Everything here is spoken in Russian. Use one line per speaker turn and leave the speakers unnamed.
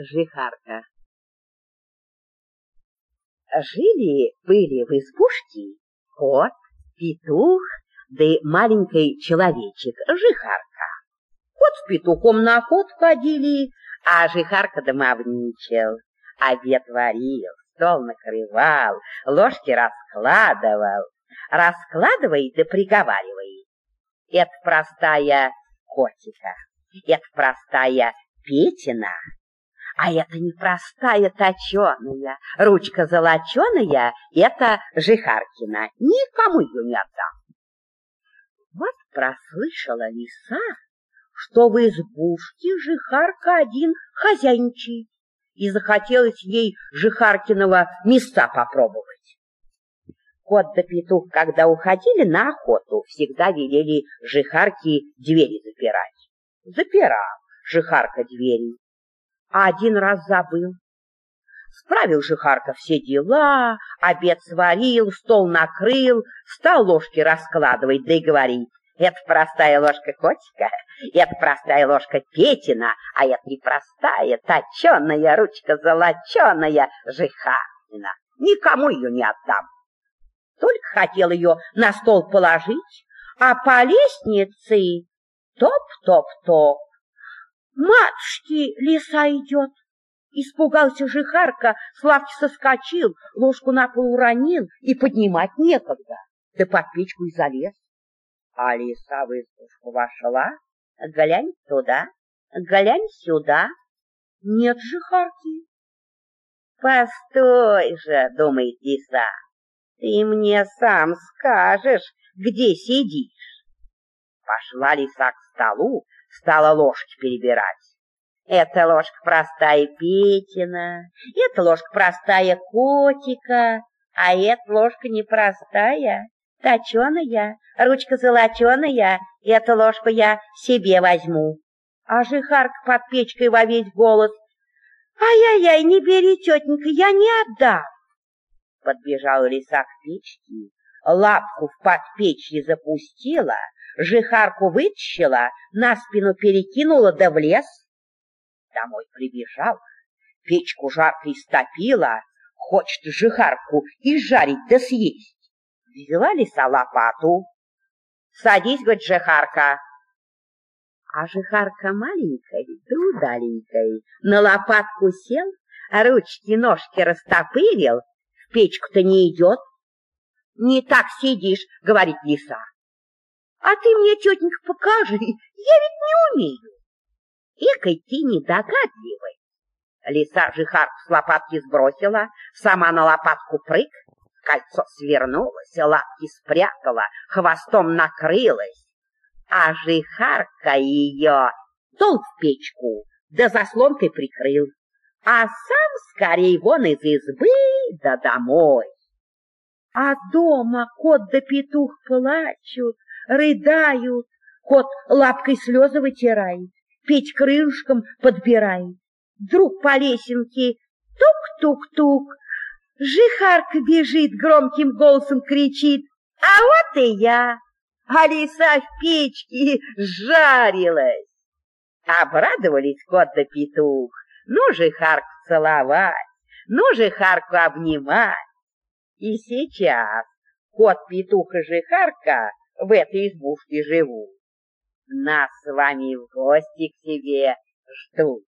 Жихарка. Жили-были в избушке кот, петух, да и маленький человечек, Жихарка. Кот с петухом на охоту ходили, а Жихарка домовничал. Обед варил, стол накрывал, ложки раскладывал. Раскладывает и приговаривает. Это простая котика, это простая Петина, а это непростая точеная, ручка золоченая, это Жихаркина, никому ее не отдам. Вот прослышала лиса, что в избушке Жихарка один хозяйничает, и захотелось ей Жихаркиного места попробовать. Кот да петух, когда уходили на охоту, всегда велели Жихарке двери запирать. Запирал Жихарка двери, а один раз забыл. Справил Жихарка все дела, обед сварил, стол накрыл, стал ложки раскладывать, да и говорит: это простая ложка котика, это простая ложка Петина, а это непростая, точеная ручка золоченая Жихаркина. Никому ее не отдам. Только хотел ее на стол положить, а по лестнице топ-топ-топ. Матушки, лиса идет. Испугался Жихарка, с лавки соскочил, ложку на пол уронил, и поднимать некогда. Да под печку и залез. А лиса в избушку вошла, глянь туда, глянь сюда. Нет Жихарки. Постой же, думает лиса, ты мне сам скажешь, где сидишь. Пошла лиса к столу, стала ложки перебирать. Эта ложка простая Петина, эта ложка простая котика, а эта ложка непростая, точеная, ручка золоченая, эту ложку я себе возьму. А Жихарка под печкой во весь голос: ай-яй-яй, не бери, тетенька, я не отдам. Подбежала лиса к печке, лапку в подпечье запустила, Жихарку вытащила, на спину перекинула да в лес. Домой прибежал, печку жарко истопила, хочет Жихарку и жарить да съесть. Взяла лиса лопату. Садись, говорит Жихарка. А Жихарка маленькая да удаленькая, на лопатку сел, ручки-ножки растопырил, в печку-то не идет. Не так сидишь, говорит лиса. А ты мне, тетенька, покажи, я ведь не умею. Экой ты недогадливый. Лиса Жихарку с лопатки сбросила, сама на лопатку прыг, кольцо свернулось, лапки спрятала, хвостом накрылась. А Жихарка ее дол в печку, да заслонкой прикрыл, а сам скорей вон из избы да домой. А дома кот да петух плачут, рыдают, кот лапкой слезы вытирает, Петь крылышком подбирает. Вдруг по лесенке тук-тук-тук, Жихарка бежит, громким голосом кричит: а вот и я! А лиса в печке жарилась. Обрадовались кот да петух. Ну, Жихарку целовать, ну, Жихарку обнимать. И сейчас кот, петух и Жихарка в этой избушке живут. Нас с вами в гости к себе ждут.